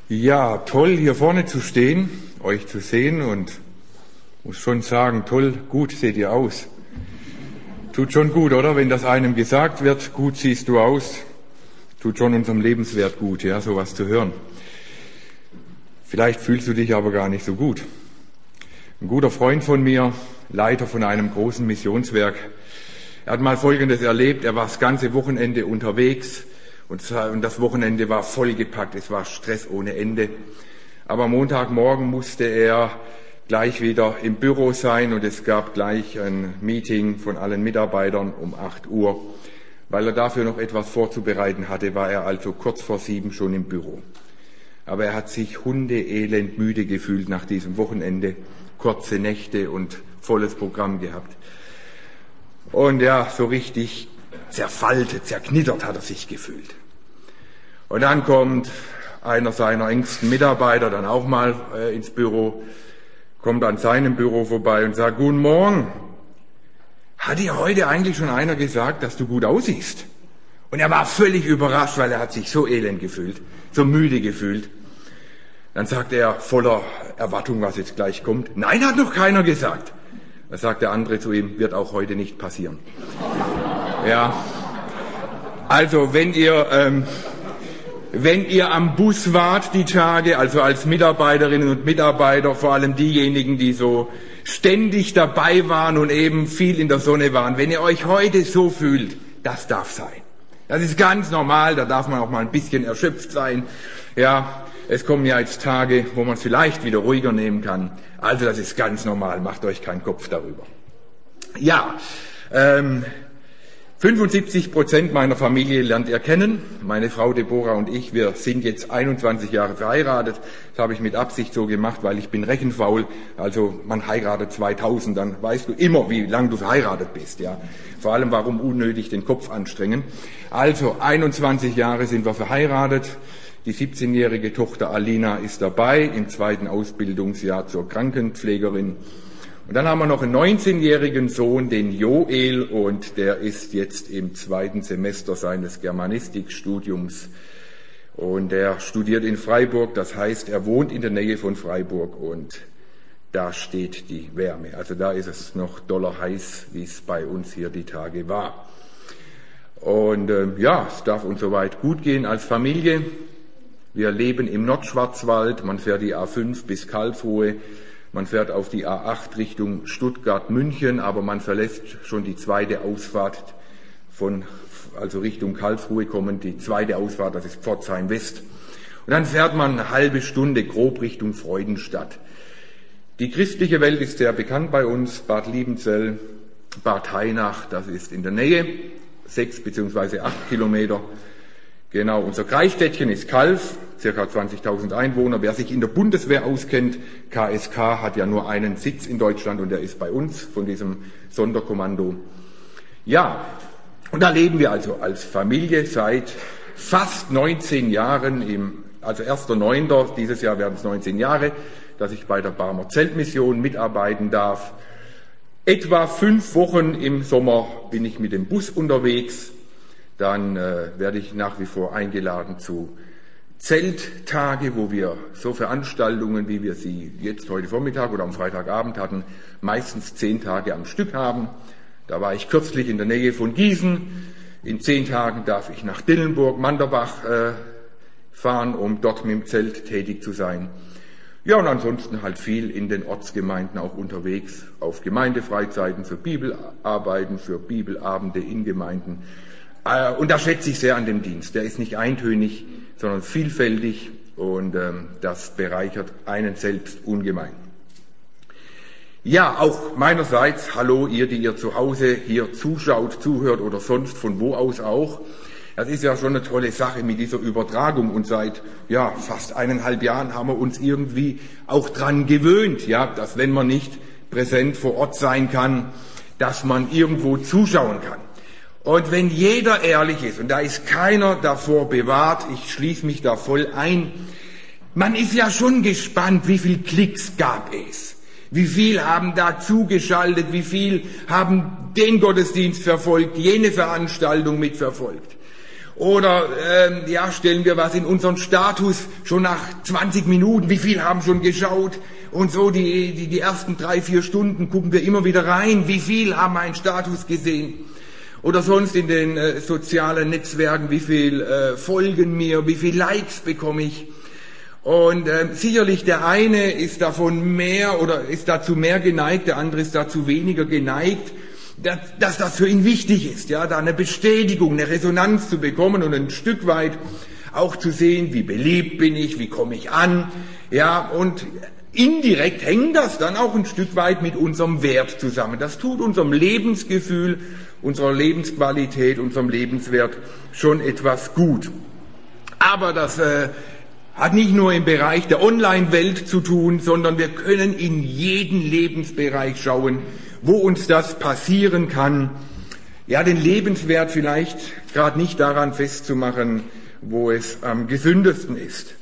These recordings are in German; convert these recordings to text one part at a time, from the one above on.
Ja, toll hier vorne zu stehen, euch zu sehen und muss schon sagen, toll, gut seht ihr aus. Tut schon gut, oder? Wenn das einem gesagt wird, gut siehst du aus, tut schon unserem Lebenswert gut, ja, sowas zu hören. Vielleicht fühlst du dich aber gar nicht so gut. Ein guter Freund von mir, Leiter von einem großen Missionswerk, er hat mal Folgendes erlebt, er war das ganze Wochenende unterwegs und das Wochenende war vollgepackt, es war Stress ohne Ende. Aber Montagmorgen musste er gleich wieder im Büro sein und es gab gleich ein Meeting von allen Mitarbeitern um 8 Uhr. Weil er dafür noch etwas vorzubereiten hatte, war er also kurz vor 7 schon im Büro. Aber er hat sich hundeelend müde gefühlt nach diesem Wochenende, kurze Nächte und volles Programm gehabt. Und ja, so richtig zerfaltet, zerknittert hat er sich gefühlt. Und dann kommt einer seiner engsten Mitarbeiter dann auch mal ins Büro, kommt an seinem Büro vorbei und sagt, guten Morgen, hat dir heute eigentlich schon einer gesagt, dass du gut aussiehst? Und er war völlig überrascht, weil er hat sich so elend gefühlt, so müde gefühlt. Dann sagt er voller Erwartung, was jetzt gleich kommt, nein, hat noch keiner gesagt. Da sagt der andere zu ihm, wird auch heute nicht passieren. Ja, also wenn ihr am Bus wart die Tage, also als Mitarbeiterinnen und Mitarbeiter, vor allem diejenigen, die so ständig dabei waren und eben viel in der Sonne waren, wenn ihr euch heute so fühlt, das darf sein. Das ist ganz normal, da darf man auch mal ein bisschen erschöpft sein. Ja, es kommen ja jetzt Tage, wo man es vielleicht wieder ruhiger nehmen kann. Also das ist ganz normal, macht euch keinen Kopf darüber. Ja, 75% meiner Familie lernt ihr kennen. Meine Frau Deborah und ich, wir sind jetzt 21 Jahre verheiratet. Das habe ich mit Absicht so gemacht, weil ich bin rechenfaul. Also man heiratet 2000, dann weißt du immer, wie lange du verheiratet bist. Ja, vor allem, warum unnötig den Kopf anstrengen. Also 21 Jahre sind wir verheiratet. Die 17-jährige Tochter Alina ist dabei im 2. Ausbildungsjahr zur Krankenpflegerin. Und dann haben wir noch einen 19-jährigen Sohn, den Joel, und der ist jetzt im 2. Semester seines Germanistikstudiums. Und er studiert in Freiburg, das heißt, er wohnt in der Nähe von Freiburg und da steht die Wärme. Also da ist es noch doller heiß, wie es bei uns hier die Tage war. Und ja, es darf uns soweit gut gehen als Familie. Wir leben im Nordschwarzwald, man fährt die A5 bis Karlsruhe, man fährt auf die A8 Richtung Stuttgart-München, aber man verlässt schon die zweite Ausfahrt also Richtung Karlsruhe kommend, die zweite Ausfahrt, das ist Pforzheim West. Und dann fährt man eine halbe Stunde grob Richtung Freudenstadt. Die christliche Welt ist sehr bekannt bei uns, Bad Liebenzell, Bad Hainach, das ist in der Nähe, 6 bzw. 8 Kilometer. Genau, unser Kreisstädtchen ist Calw, circa 20.000 Einwohner. Wer sich in der Bundeswehr auskennt, KSK hat ja nur einen Sitz in Deutschland und der ist bei uns von diesem Sonderkommando. Ja, und da leben wir also als Familie seit fast 19 Jahren, also 1.9., dieses Jahr werden es 19 Jahre, dass ich bei der Barmer Zeltmission mitarbeiten darf. Etwa 5 Wochen im Sommer bin ich mit dem Bus unterwegs. Dann werde ich nach wie vor eingeladen zu Zelttage, wo wir so Veranstaltungen, wie wir sie jetzt heute Vormittag oder am Freitagabend hatten, meistens 10 Tage am Stück haben. Da war ich kürzlich in der Nähe von Gießen. In 10 Tagen darf ich nach Dillenburg, Manderbach fahren, um dort mit dem Zelt tätig zu sein. Ja, und ansonsten halt viel in den Ortsgemeinden auch unterwegs, auf Gemeindefreizeiten für Bibelarbeiten, für Bibelabende in Gemeinden. Und da schätze ich sehr an dem Dienst. Der ist nicht eintönig, sondern vielfältig und das bereichert einen selbst ungemein. Ja, auch meinerseits, hallo ihr, die ihr zu Hause hier zuschaut, zuhört oder sonst von wo aus auch. Das ist ja schon eine tolle Sache mit dieser Übertragung und seit fast 1,5 Jahren haben wir uns irgendwie auch dran gewöhnt, dass wenn man nicht präsent vor Ort sein kann, dass man irgendwo zuschauen kann. Und wenn jeder ehrlich ist, und da ist keiner davor bewahrt, ich schließe mich da voll ein, man ist ja schon gespannt, wie viel Klicks gab es, wie viel haben da zugeschaltet, wie viel haben den Gottesdienst verfolgt, jene Veranstaltung mitverfolgt. Oder stellen wir was in unseren Status schon nach 20 Minuten, wie viel haben schon geschaut? Und so die ersten 3-4 Stunden gucken wir immer wieder rein, wie viel haben meinen Status gesehen? Oder sonst in den sozialen Netzwerken, wie viel folgen mir, wie viel Likes bekomme ich? Und sicherlich der eine ist davon mehr oder ist dazu mehr geneigt, der andere ist dazu weniger geneigt, dass das für ihn wichtig ist, ja, da eine Bestätigung, eine Resonanz zu bekommen und ein Stück weit auch zu sehen, wie beliebt bin ich, wie komme ich an, ja, und indirekt hängt das dann auch ein Stück weit mit unserem Wert zusammen. Das tut unserem Lebensgefühl, unserer Lebensqualität, unserem Lebenswert schon etwas gut. Aber das hat nicht nur im Bereich der Online-Welt zu tun, sondern wir können in jeden Lebensbereich schauen, wo uns das passieren kann. Ja, den Lebenswert vielleicht gerade nicht daran festzumachen, wo es am gesündesten ist.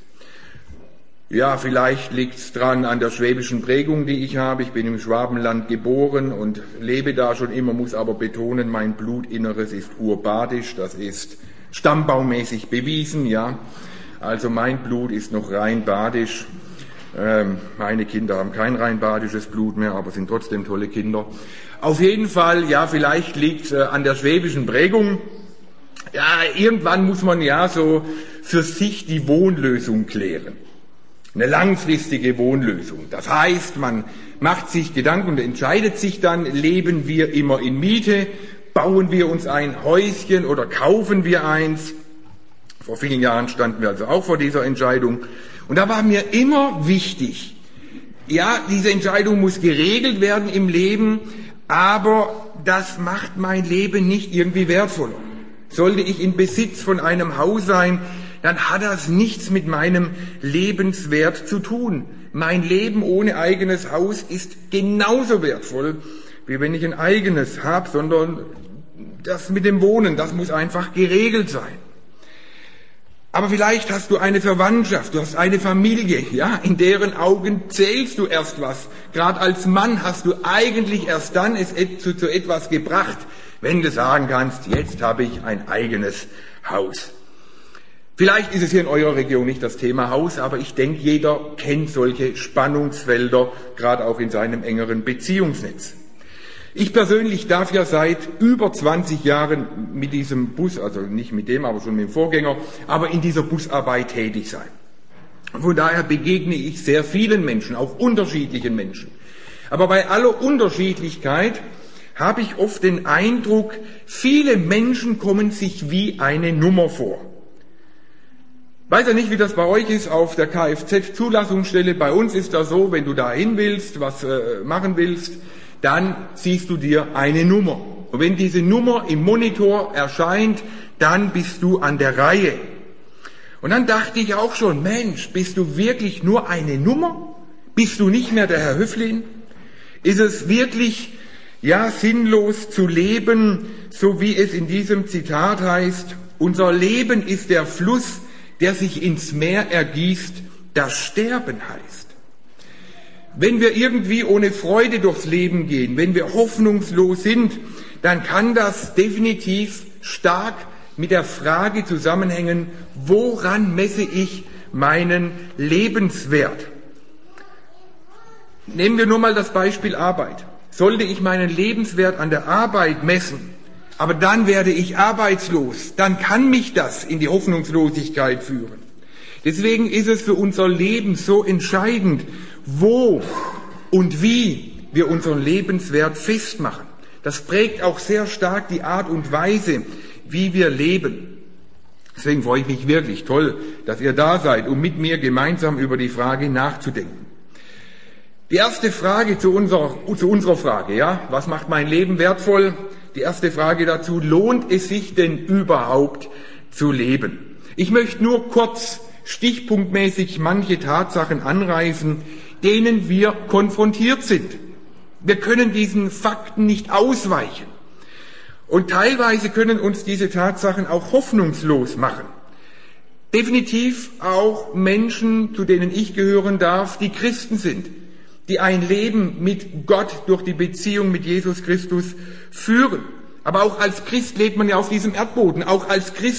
Ja, vielleicht liegt es dran an der schwäbischen Prägung, die ich habe. Ich bin im Schwabenland geboren und lebe da schon immer, muss aber betonen, mein Blutinneres ist urbadisch, das ist stammbaumäßig bewiesen, ja. Also mein Blut ist noch rein badisch. Meine Kinder haben kein rein badisches Blut mehr, aber sind trotzdem tolle Kinder. Auf jeden Fall, ja, vielleicht liegt es an der schwäbischen Prägung. Ja, irgendwann muss man ja so für sich die Wohnlösung klären. Eine langfristige Wohnlösung. Das heißt, man macht sich Gedanken und entscheidet sich dann, leben wir immer in Miete, bauen wir uns ein Häuschen oder kaufen wir eins. Vor vielen Jahren standen wir also auch vor dieser Entscheidung. Und da war mir immer wichtig, ja, diese Entscheidung muss geregelt werden im Leben, aber das macht mein Leben nicht irgendwie wertvoller. Sollte ich in Besitz von einem Haus sein, dann hat das nichts mit meinem Lebenswert zu tun. Mein Leben ohne eigenes Haus ist genauso wertvoll, wie wenn ich ein eigenes habe, sondern das mit dem Wohnen, das muss einfach geregelt sein. Aber vielleicht hast du eine Verwandtschaft, du hast eine Familie, ja, in deren Augen zählst du erst was. Gerade als Mann hast du eigentlich erst dann es zu etwas gebracht, wenn du sagen kannst, jetzt habe ich ein eigenes Haus. Vielleicht ist es hier in eurer Region nicht das Thema Haus, aber ich denke, jeder kennt solche Spannungsfelder, gerade auch in seinem engeren Beziehungsnetz. Ich persönlich darf ja seit über 20 Jahren mit diesem Bus, also nicht mit dem, aber schon mit dem Vorgänger, aber in dieser Busarbeit tätig sein. Von daher begegne ich sehr vielen Menschen, auch unterschiedlichen Menschen. Aber bei aller Unterschiedlichkeit habe ich oft den Eindruck, viele Menschen kommen sich wie eine Nummer vor. Weiß ja nicht, wie das bei euch ist auf der Kfz-Zulassungsstelle. Bei uns ist das so, wenn du da hin willst, was machen willst, dann ziehst du dir eine Nummer. Und wenn diese Nummer im Monitor erscheint, dann bist du an der Reihe. Und dann dachte ich auch schon, Mensch, bist du wirklich nur eine Nummer? Bist du nicht mehr der Herr Höflin? Ist es wirklich, ja, sinnlos zu leben, so wie es in diesem Zitat heißt, unser Leben ist der Fluss, der sich ins Meer ergießt, das Sterben heißt. Wenn wir irgendwie ohne Freude durchs Leben gehen, wenn wir hoffnungslos sind, dann kann das definitiv stark mit der Frage zusammenhängen, woran messe ich meinen Lebenswert? Nehmen wir nur mal das Beispiel Arbeit. Sollte ich meinen Lebenswert an der Arbeit messen, aber dann werde ich arbeitslos, dann kann mich das in die Hoffnungslosigkeit führen. Deswegen ist es für unser Leben so entscheidend, wo und wie wir unseren Lebenswert festmachen. Das prägt auch sehr stark die Art und Weise, wie wir leben. Deswegen freue ich mich wirklich toll, dass ihr da seid, um mit mir gemeinsam über die Frage nachzudenken. Die erste Frage zu unserer Frage, ja, was macht mein Leben wertvoll? Die erste Frage dazu, lohnt es sich denn überhaupt zu leben? Ich möchte nur kurz stichpunktmäßig manche Tatsachen anreißen, denen wir konfrontiert sind. Wir können diesen Fakten nicht ausweichen. Und teilweise können uns diese Tatsachen auch hoffnungslos machen. Definitiv auch Menschen, zu denen ich gehören darf, die Christen sind, die ein Leben mit Gott durch die Beziehung mit Jesus Christus führen. Aber auch als Christ lebt man ja auf diesem Erdboden. Auch als Christ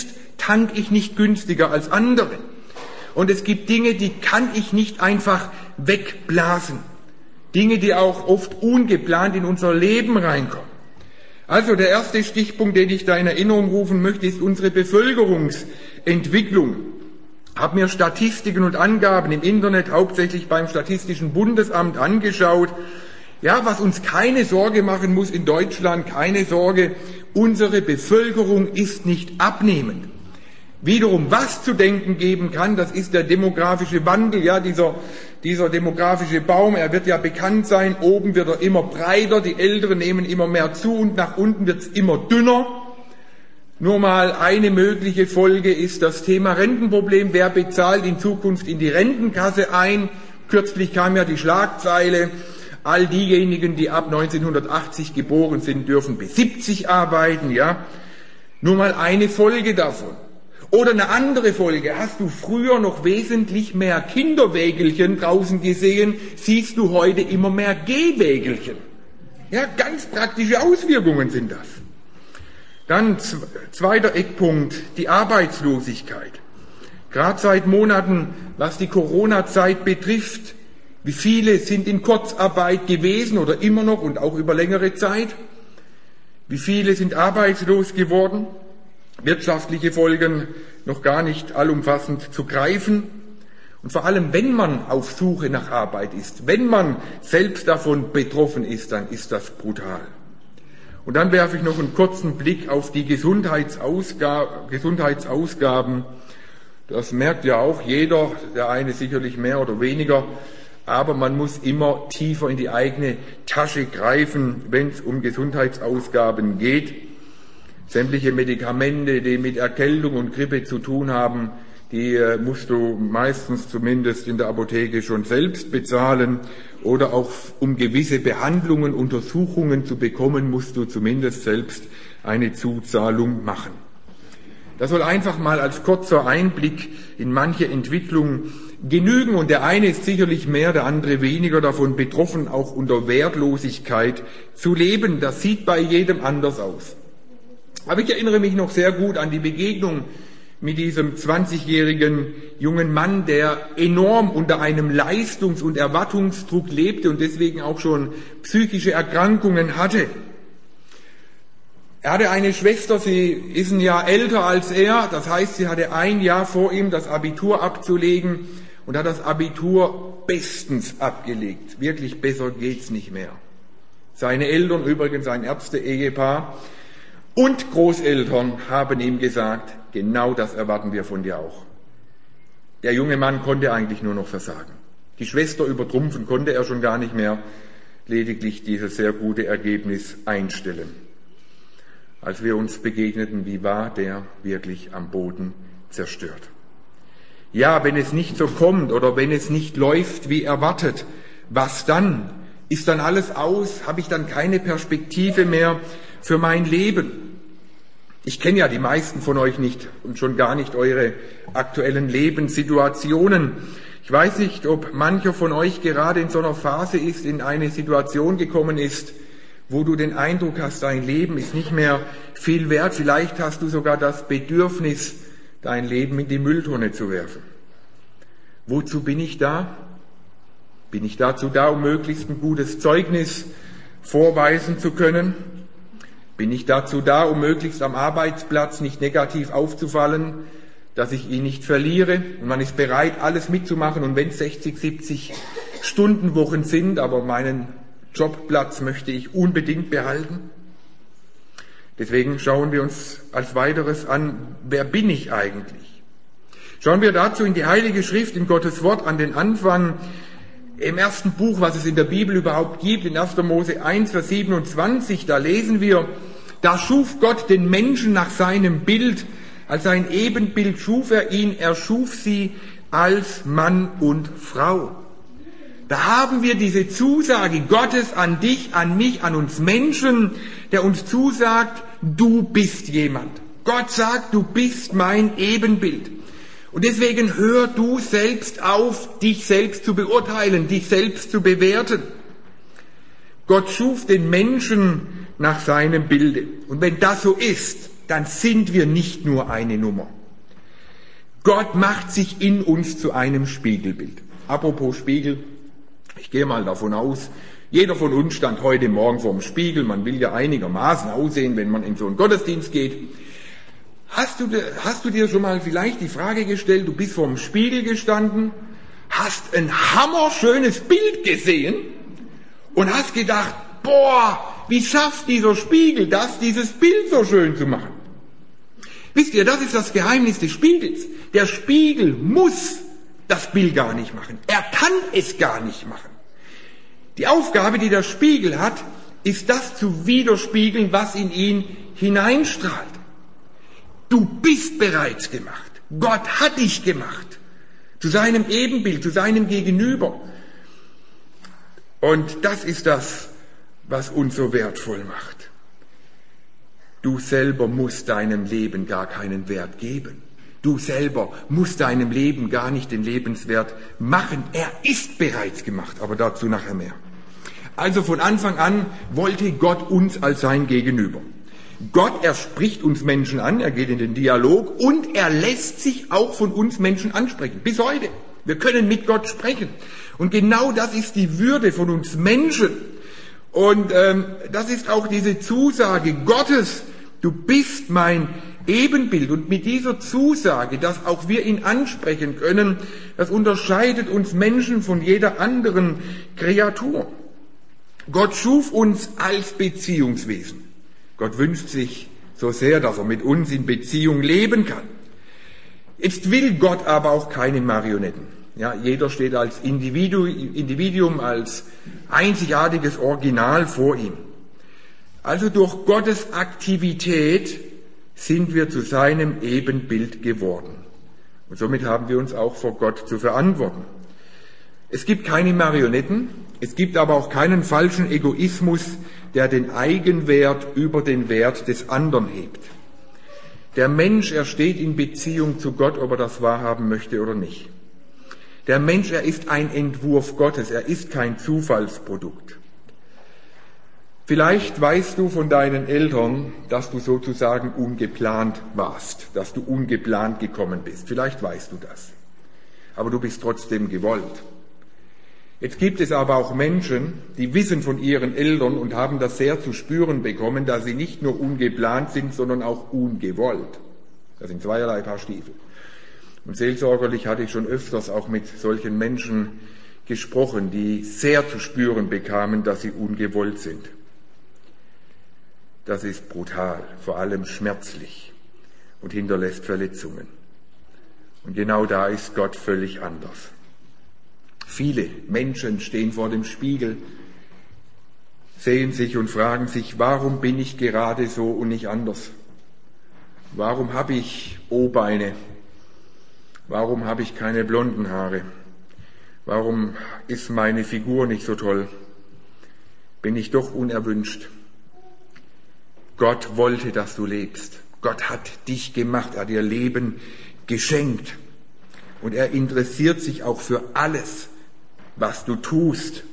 tank ich nicht günstiger als andere. Und es gibt Dinge, die kann ich nicht einfach wegblasen. Dinge, die auch oft ungeplant in unser Leben reinkommen. Also der erste Stichpunkt, den ich da in Erinnerung rufen möchte, ist unsere Bevölkerungsentwicklung. Ich habe mir Statistiken und Angaben im Internet, hauptsächlich beim Statistischen Bundesamt, angeschaut. Ja, was uns keine Sorge machen muss in Deutschland, keine Sorge, unsere Bevölkerung ist nicht abnehmend. Wiederum, was zu denken geben kann, das ist der demografische Wandel, ja, dieser demografische Baum, er wird ja bekannt sein, oben wird er immer breiter, die Älteren nehmen immer mehr zu und nach unten wird es immer dünner. Nur mal eine mögliche Folge ist das Thema Rentenproblem. Wer bezahlt in Zukunft in die Rentenkasse ein? Kürzlich kam ja die Schlagzeile, all diejenigen, die ab 1980 geboren sind, dürfen bis 70 arbeiten, ja. Nur mal eine Folge davon. Oder eine andere Folge, hast du früher noch wesentlich mehr Kinderwägelchen draußen gesehen, siehst du heute immer mehr Gehwägelchen. Ja, ganz praktische Auswirkungen sind das. Dann zweiter Eckpunkt, die Arbeitslosigkeit. Gerade seit Monaten, was die Corona-Zeit betrifft, wie viele sind in Kurzarbeit gewesen oder immer noch und auch über längere Zeit? Wie viele sind arbeitslos geworden? Wirtschaftliche Folgen noch gar nicht allumfassend zu greifen. Und vor allem, wenn man auf Suche nach Arbeit ist, wenn man selbst davon betroffen ist, dann ist das brutal. Und dann werfe ich noch einen kurzen Blick auf die Gesundheitsausgaben. Das merkt ja auch jeder, der eine sicherlich mehr oder weniger, aber man muss immer tiefer in die eigene Tasche greifen, wenn es um Gesundheitsausgaben geht. Sämtliche Medikamente, die mit Erkältung und Grippe zu tun haben, die musst du meistens zumindest in der Apotheke schon selbst bezahlen. Oder auch um gewisse Behandlungen, Untersuchungen zu bekommen, musst du zumindest selbst eine Zuzahlung machen. Das soll einfach mal als kurzer Einblick in manche Entwicklungen genügen. Und der eine ist sicherlich mehr, der andere weniger davon betroffen, auch unter Wertlosigkeit zu leben. Das sieht bei jedem anders aus. Aber ich erinnere mich noch sehr gut an die Begegnung mit diesem 20-jährigen jungen Mann, der enorm unter einem Leistungs- und Erwartungsdruck lebte und deswegen auch schon psychische Erkrankungen hatte. Er hatte eine Schwester, sie ist ein Jahr älter als er, das heißt, sie hatte ein Jahr vor ihm, das Abitur abzulegen und hat das Abitur bestens abgelegt. Wirklich besser geht's nicht mehr. Seine Eltern, übrigens ein Ärzte-Ehepaar, und Großeltern haben ihm gesagt, genau das erwarten wir von dir auch. Der junge Mann konnte eigentlich nur noch versagen. Die Schwester übertrumpfen konnte er schon gar nicht mehr, lediglich dieses sehr gute Ergebnis einstellen. Als wir uns begegneten, wie war der wirklich am Boden zerstört. Ja, wenn es nicht so kommt oder wenn es nicht läuft wie erwartet, was dann? Ist dann alles aus? Habe ich dann keine Perspektive mehr für mein Leben? Ich kenne ja die meisten von euch nicht und schon gar nicht eure aktuellen Lebenssituationen. Ich weiß nicht, ob mancher von euch gerade in so einer Phase ist, in eine Situation gekommen ist, wo du den Eindruck hast, dein Leben ist nicht mehr viel wert. Vielleicht hast du sogar das Bedürfnis, dein Leben in die Mülltonne zu werfen. Wozu bin ich da? Bin ich dazu da, um möglichst ein gutes Zeugnis vorweisen zu können? Bin ich dazu da, um möglichst am Arbeitsplatz nicht negativ aufzufallen, dass ich ihn nicht verliere? Und man ist bereit, alles mitzumachen. Und wenn es 60, 70 Stundenwochen sind, aber meinen Jobplatz möchte ich unbedingt behalten. Deswegen schauen wir uns als weiteres an, wer bin ich eigentlich? Schauen wir dazu in die Heilige Schrift, in Gottes Wort, an den Anfang. Im ersten Buch, was es in der Bibel überhaupt gibt, in 1. Mose 1, Vers 27, da lesen wir, da schuf Gott den Menschen nach seinem Bild, als sein Ebenbild schuf er ihn, er schuf sie als Mann und Frau. Da haben wir diese Zusage Gottes an dich, an mich, an uns Menschen, der uns zusagt, du bist jemand. Gott sagt, du bist mein Ebenbild. Und deswegen hör du selbst auf, dich selbst zu beurteilen, dich selbst zu bewerten. Gott schuf den Menschen nach seinem Bilde. Und wenn das so ist, dann sind wir nicht nur eine Nummer. Gott macht sich in uns zu einem Spiegelbild. Apropos Spiegel, ich gehe mal davon aus, jeder von uns stand heute Morgen vorm Spiegel. Man will ja einigermaßen aussehen, wenn man in so einen Gottesdienst geht. Hast du dir schon mal vielleicht die Frage gestellt, du bist vorm Spiegel gestanden, hast ein hammerschönes Bild gesehen und hast gedacht, boah, wie schafft dieser Spiegel das, dieses Bild so schön zu machen? Wisst ihr, das ist das Geheimnis des Spiegels. Der Spiegel muss das Bild gar nicht machen. Er kann es gar nicht machen. Die Aufgabe, die der Spiegel hat, ist das zu widerspiegeln, was in ihn hineinstrahlt. Du bist bereits gemacht. Gott hat dich gemacht. Zu seinem Ebenbild, zu seinem Gegenüber. Und das ist das, was uns so wertvoll macht. Du selber musst deinem Leben gar keinen Wert geben. Du selber musst deinem Leben gar nicht den Lebenswert machen. Er ist bereits gemacht, aber dazu nachher mehr. Also von Anfang an wollte Gott uns als sein Gegenüber. Gott, er spricht uns Menschen an, er geht in den Dialog und er lässt sich auch von uns Menschen ansprechen. Bis heute. Wir können mit Gott sprechen. Und genau das ist die Würde von uns Menschen. Und das ist auch diese Zusage Gottes, du bist mein Ebenbild. Und mit dieser Zusage, dass auch wir ihn ansprechen können, das unterscheidet uns Menschen von jeder anderen Kreatur. Gott schuf uns als Beziehungswesen. Gott wünscht sich so sehr, dass er mit uns in Beziehung leben kann. Jetzt will Gott aber auch keine Marionetten. Ja, jeder steht als Individuum, als einzigartiges Original vor ihm. Also durch Gottes Aktivität sind wir zu seinem Ebenbild geworden. Und somit haben wir uns auch vor Gott zu verantworten. Es gibt keine Marionetten, es gibt aber auch keinen falschen Egoismus, der den Eigenwert über den Wert des anderen hebt. Der Mensch, er steht in Beziehung zu Gott, ob er das wahrhaben möchte oder nicht. Der Mensch, er ist ein Entwurf Gottes, er ist kein Zufallsprodukt. Vielleicht weißt du von deinen Eltern, dass du sozusagen ungeplant warst, dass du ungeplant gekommen bist. Vielleicht weißt du das. Aber du bist trotzdem gewollt. Jetzt gibt es aber auch Menschen, die wissen von ihren Eltern und haben das sehr zu spüren bekommen, dass sie nicht nur ungeplant sind, sondern auch ungewollt. Das sind zweierlei Paar Stiefel. Und seelsorgerlich hatte ich schon öfters auch mit solchen Menschen gesprochen, die sehr zu spüren bekamen, dass sie ungewollt sind. Das ist brutal, vor allem schmerzlich und hinterlässt Verletzungen. Und genau da ist Gott völlig anders. Viele Menschen stehen vor dem Spiegel, sehen sich und fragen sich, warum bin ich gerade so und nicht anders? Warum habe ich O-Beine? Warum habe ich keine blonden Haare? Warum ist meine Figur nicht so toll? Bin ich doch unerwünscht? Gott wollte, dass du lebst. Gott hat dich gemacht, er hat dir Leben geschenkt. Und er interessiert sich auch für alles, was du tust.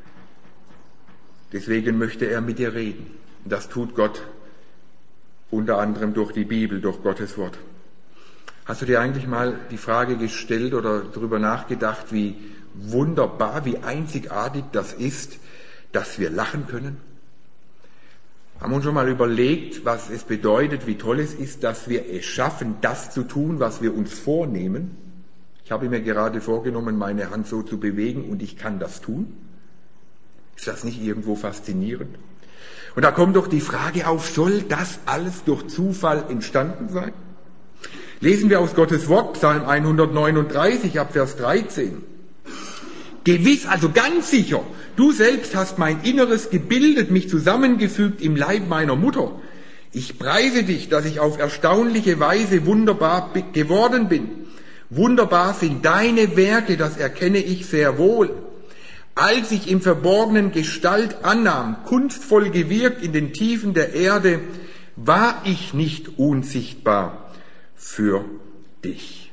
Deswegen möchte er mit dir reden. Und das tut Gott unter anderem durch die Bibel, durch Gottes Wort. Hast du dir eigentlich mal die Frage gestellt oder darüber nachgedacht, wie wunderbar, wie einzigartig das ist, dass wir lachen können? Haben wir uns schon mal überlegt, was es bedeutet, wie toll es ist, dass wir es schaffen, das zu tun, was wir uns vornehmen? Ich habe mir gerade vorgenommen, meine Hand so zu bewegen und ich kann das tun. Ist das nicht irgendwo faszinierend? Und da kommt doch die Frage auf, soll das alles durch Zufall entstanden sein? Lesen wir aus Gottes Wort, Psalm 139, ab Vers 13. Gewiss, also ganz sicher, du selbst hast mein Inneres gebildet, mich zusammengefügt im Leib meiner Mutter. Ich preise dich, dass ich auf erstaunliche Weise wunderbar geworden bin. Wunderbar sind deine Werke, das erkenne ich sehr wohl. Als ich im Verborgenen Gestalt annahm, kunstvoll gewirkt in den Tiefen der Erde, war ich nicht unsichtbar für dich.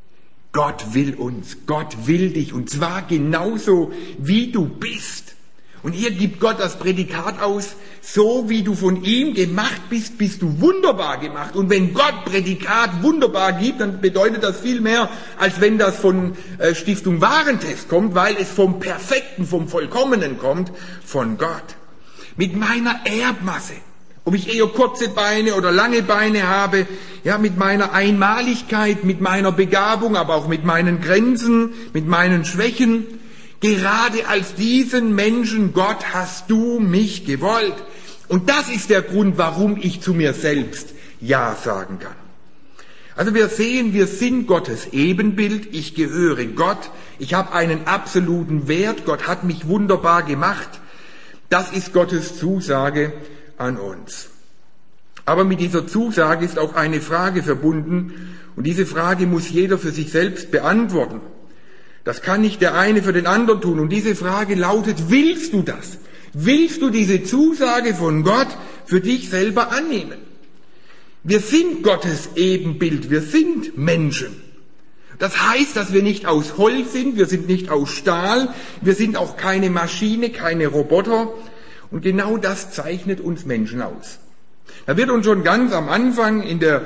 Gott will uns, Gott will dich und zwar genauso wie du bist. Und hier gibt Gott das Prädikat aus, so wie du von ihm gemacht bist, bist du wunderbar gemacht. Und wenn Gott Prädikat wunderbar gibt, dann bedeutet das viel mehr, als wenn das von Stiftung Warentest kommt, weil es vom Perfekten, vom Vollkommenen kommt, von Gott. Mit meiner Erbmasse, ob ich eher kurze Beine oder lange Beine habe, ja, mit meiner Einmaligkeit, mit meiner Begabung, aber auch mit meinen Grenzen, mit meinen Schwächen, gerade als diesen Menschen, Gott, hast du mich gewollt. Und das ist der Grund, warum ich zu mir selbst Ja sagen kann. Also wir sehen, wir sind Gottes Ebenbild, ich gehöre Gott, ich habe einen absoluten Wert, Gott hat mich wunderbar gemacht. Das ist Gottes Zusage an uns. Aber mit dieser Zusage ist auch eine Frage verbunden, und diese Frage muss jeder für sich selbst beantworten. Das kann nicht der eine für den anderen tun. Und diese Frage lautet, willst du das? Willst du diese Zusage von Gott für dich selber annehmen? Wir sind Gottes Ebenbild, wir sind Menschen. Das heißt, dass wir nicht aus Holz sind, wir sind nicht aus Stahl, wir sind auch keine Maschine, keine Roboter. Und genau das zeichnet uns Menschen aus. Da wird uns schon ganz am Anfang in der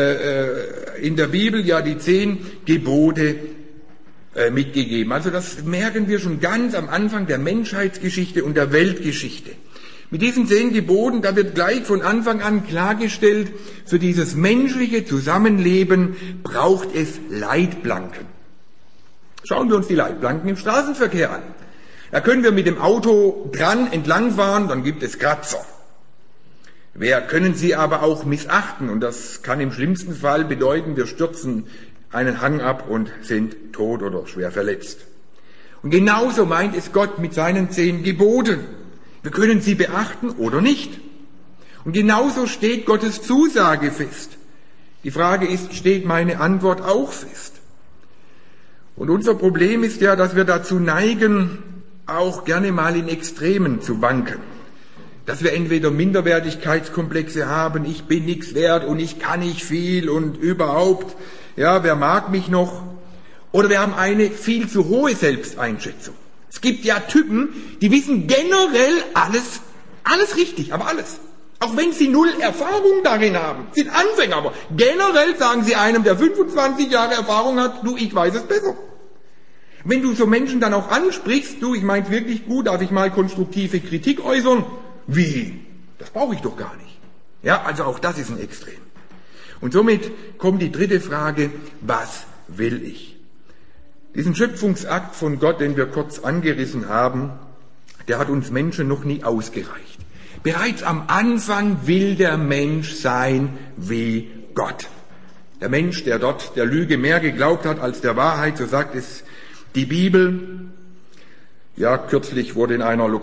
Bibel ja die 10 Gebote mitgegeben. Also das merken wir schon ganz am Anfang der Menschheitsgeschichte und der Weltgeschichte. Mit diesen 10 Geboten, da wird gleich von Anfang an klargestellt, für dieses menschliche Zusammenleben braucht es Leitplanken. Schauen wir uns die Leitplanken im Straßenverkehr an. Da können wir mit dem Auto dran entlangfahren, dann gibt es Kratzer. Wir können sie aber auch missachten, und das kann im schlimmsten Fall bedeuten, wir stürzen einen Hang ab und sind tot oder schwer verletzt. Und genauso meint es Gott mit seinen 10 Geboten. Wir können sie beachten oder nicht. Und genauso steht Gottes Zusage fest. Die Frage ist, steht meine Antwort auch fest? Und unser Problem ist ja, dass wir dazu neigen, auch gerne mal in Extremen zu wanken. Dass wir entweder Minderwertigkeitskomplexe haben, ich bin nichts wert und ich kann nicht viel und überhaupt, ja, wer mag mich noch? Oder wir haben eine viel zu hohe Selbsteinschätzung. Es gibt ja Typen, die wissen generell alles richtig, aber alles. Auch wenn sie 0 Erfahrung darin haben, sind Anfänger, aber generell sagen sie einem, der 25 Jahre Erfahrung hat, du, ich weiß es besser. Wenn du so Menschen dann auch ansprichst, du, ich mein's wirklich gut, darf ich mal konstruktive Kritik äußern? Wie? Das brauche ich doch gar nicht. Ja, also auch das ist ein Extrem. Und somit kommt die dritte Frage, was will ich? Diesen Schöpfungsakt von Gott, den wir kurz angerissen haben, der hat uns Menschen noch nie ausgereicht. Bereits am Anfang will der Mensch sein wie Gott. Der Mensch, der dort der Lüge mehr geglaubt hat als der Wahrheit, so sagt es die Bibel. Ja, kürzlich wurde in einer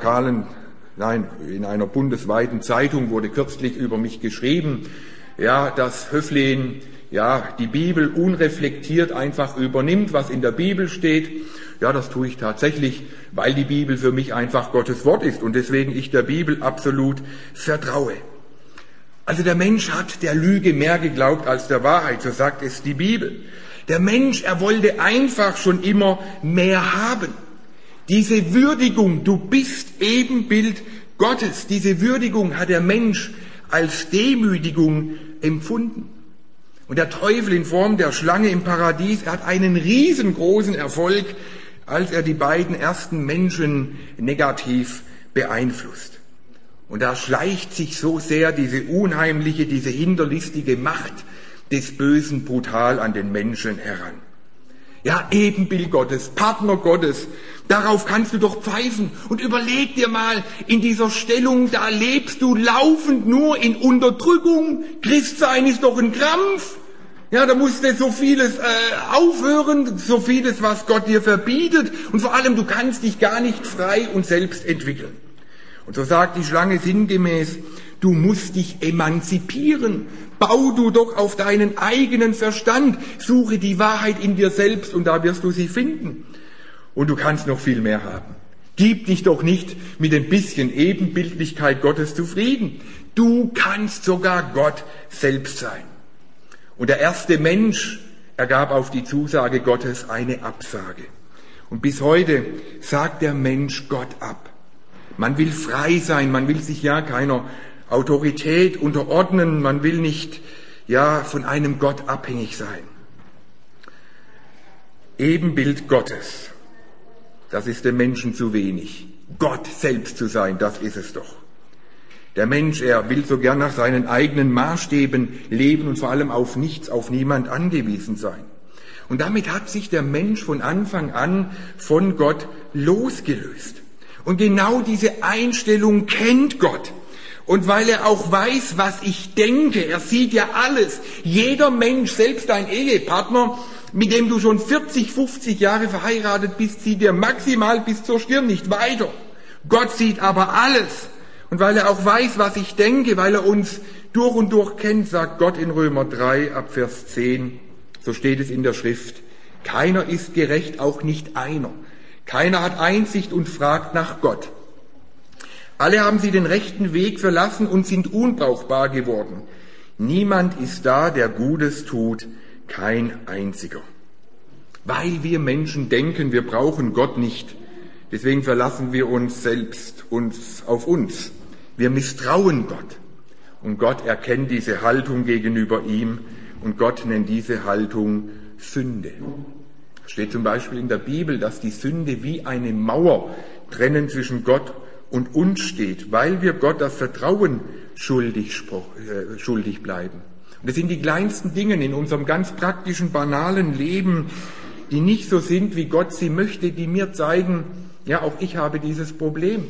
bundesweiten Zeitung wurde kürzlich über mich geschrieben, ja, dass Höflin, ja, die Bibel unreflektiert einfach übernimmt, was in der Bibel steht. Ja, das tue ich tatsächlich, weil die Bibel für mich einfach Gottes Wort ist und deswegen ich der Bibel absolut vertraue. Also der Mensch hat der Lüge mehr geglaubt als der Wahrheit, so sagt es die Bibel. Der Mensch, er wollte einfach schon immer mehr haben. Diese Würdigung, du bist Ebenbild Gottes, diese Würdigung hat der Mensch als Demütigung empfunden. Und der Teufel in Form der Schlange im Paradies, er hat einen riesengroßen Erfolg, als er die beiden ersten Menschen negativ beeinflusst. Und da schleicht sich so sehr diese unheimliche, diese hinterlistige Macht des Bösen brutal an den Menschen heran. Ja, Ebenbild Gottes, Partner Gottes, darauf kannst du doch pfeifen. Und überleg dir mal, in dieser Stellung, da lebst du laufend nur in Unterdrückung. Christsein ist doch ein Krampf. Ja, da musst du so vieles aufhören, so vieles, was Gott dir verbietet. Und vor allem, du kannst dich gar nicht frei und selbst entwickeln. Und so sagt die Schlange sinngemäß, du musst dich emanzipieren. Bau du doch auf deinen eigenen Verstand. Suche die Wahrheit in dir selbst und da wirst du sie finden. Und du kannst noch viel mehr haben. Gib dich doch nicht mit ein bisschen Ebenbildlichkeit Gottes zufrieden. Du kannst sogar Gott selbst sein. Und der erste Mensch, er gab auf die Zusage Gottes eine Absage. Und bis heute sagt der Mensch Gott ab. Man will frei sein, man will sich ja keiner Autorität unterordnen, man will nicht von einem Gott abhängig sein. Ebenbild Gottes, das ist dem Menschen zu wenig. Gott selbst zu sein, das ist es doch. Der Mensch, er will so gern nach seinen eigenen Maßstäben leben und vor allem auf nichts, auf niemand angewiesen sein. Und damit hat sich der Mensch von Anfang an von Gott losgelöst. Und genau diese Einstellung kennt Gott. Und weil er auch weiß, was ich denke, er sieht ja alles. Jeder Mensch, selbst dein Ehepartner, mit dem du schon 40, 50 Jahre verheiratet bist, sieht dir maximal bis zur Stirn, nicht weiter. Gott sieht aber alles. Und weil er auch weiß, was ich denke, weil er uns durch und durch kennt, sagt Gott in Römer 3 ab Vers 10, so steht es in der Schrift, keiner ist gerecht, auch nicht einer. Keiner hat Einsicht und fragt nach Gott. Alle haben sie den rechten Weg verlassen und sind unbrauchbar geworden. Niemand ist da, der Gutes tut, kein einziger. Weil wir Menschen denken, wir brauchen Gott nicht. Deswegen verlassen wir uns selbst auf uns. Wir misstrauen Gott. Und Gott erkennt diese Haltung gegenüber ihm. Und Gott nennt diese Haltung Sünde. Es steht zum Beispiel in der Bibel, dass die Sünde wie eine Mauer trennen zwischen Gott und uns steht, weil wir Gott das Vertrauen schuldig bleiben. Und das sind die kleinsten Dinge in unserem ganz praktischen, banalen Leben, die nicht so sind, wie Gott sie möchte, die mir zeigen, ja, auch ich habe dieses Problem.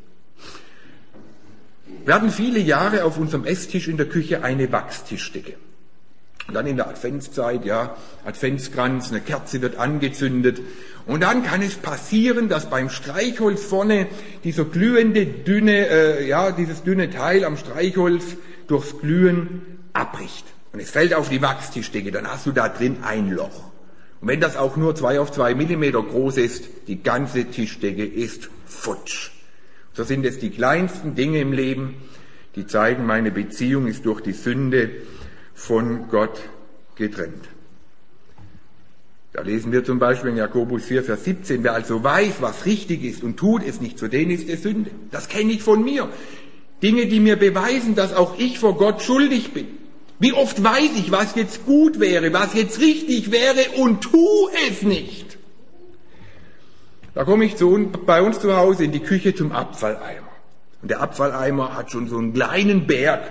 Wir hatten viele Jahre auf unserem Esstisch in der Küche eine Wachstischdecke. Und dann in der Adventszeit, Adventskranz, eine Kerze wird angezündet. Und dann kann es passieren, dass beim Streichholz vorne dieser glühende, dieses dünne Teil am Streichholz durchs Glühen abbricht. Und es fällt auf die Wachstischdecke, dann hast du da drin ein Loch. Und wenn das auch nur 2 auf 2 Millimeter groß ist, die ganze Tischdecke ist futsch. So sind es die kleinsten Dinge im Leben, die zeigen, meine Beziehung ist durch die Sünde von Gott getrennt. Da lesen wir zum Beispiel in Jakobus 4, Vers 17, wer also weiß, was richtig ist und tut es nicht, zu denen ist es Sünde. Das kenne ich von mir. Dinge, die mir beweisen, dass auch ich vor Gott schuldig bin. Wie oft weiß ich, was jetzt gut wäre, was jetzt richtig wäre und tu es nicht. Da komme ich bei uns zu Hause in die Küche zum Abfalleimer. Und der Abfalleimer hat schon so einen kleinen Berg.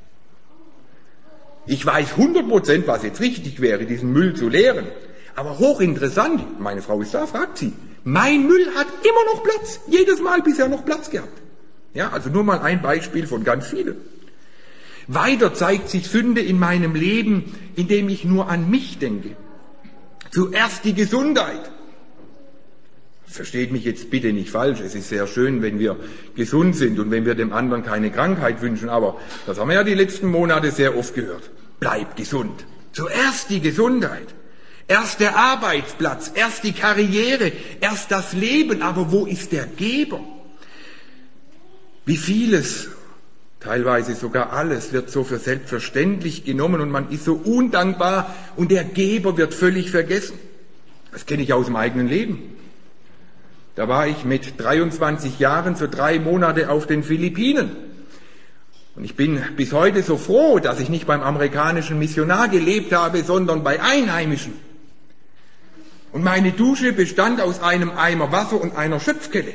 Ich weiß 100%, was jetzt richtig wäre, diesen Müll zu leeren. Aber hochinteressant, meine Frau ist da, fragt sie, mein Müll hat immer noch Platz. Jedes Mal bisher noch Platz gehabt. Ja, also nur mal ein Beispiel von ganz vielen. Weiter zeigt sich Sünde in meinem Leben, indem ich nur an mich denke. Zuerst die Gesundheit. Versteht mich jetzt bitte nicht falsch, es ist sehr schön, wenn wir gesund sind und wenn wir dem anderen keine Krankheit wünschen, aber das haben wir ja die letzten Monate sehr oft gehört. Bleib gesund. Zuerst die Gesundheit. Erst der Arbeitsplatz, erst die Karriere, erst das Leben, aber wo ist der Geber? Wie vieles, teilweise sogar alles, wird so für selbstverständlich genommen und man ist so undankbar und der Geber wird völlig vergessen. Das kenne ich aus dem eigenen Leben. Da war ich mit 23 Jahren für 3 Monate auf den Philippinen. Und ich bin bis heute so froh, dass ich nicht beim amerikanischen Missionar gelebt habe, sondern bei Einheimischen. Und meine Dusche bestand aus einem Eimer Wasser und einer Schöpfkelle.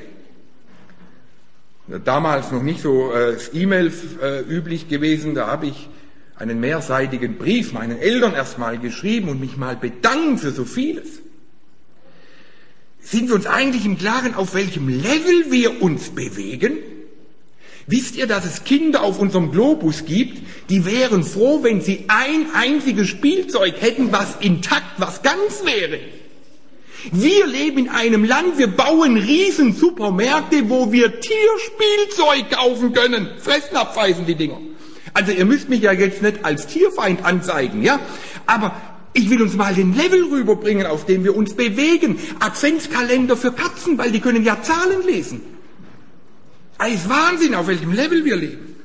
Damals noch nicht so E-Mail üblich gewesen, da habe ich einen mehrseitigen Brief meinen Eltern erstmal geschrieben und mich mal bedankt für so vieles. Sind wir uns eigentlich im Klaren, auf welchem Level wir uns bewegen? Wisst ihr, dass es Kinder auf unserem Globus gibt, die wären froh, wenn sie ein einziges Spielzeug hätten, was intakt, was ganz wäre? Wir leben in einem Land, wir bauen riesen Supermärkte, wo wir Tierspielzeug kaufen können. Fressnapf heißen die Dinger. Also ihr müsst mich ja jetzt nicht als Tierfeind anzeigen, ja? Aber ich will uns mal den Level rüberbringen, auf dem wir uns bewegen. Adventskalender für Katzen, weil die können ja Zahlen lesen. Es ist Wahnsinn, auf welchem Level wir leben.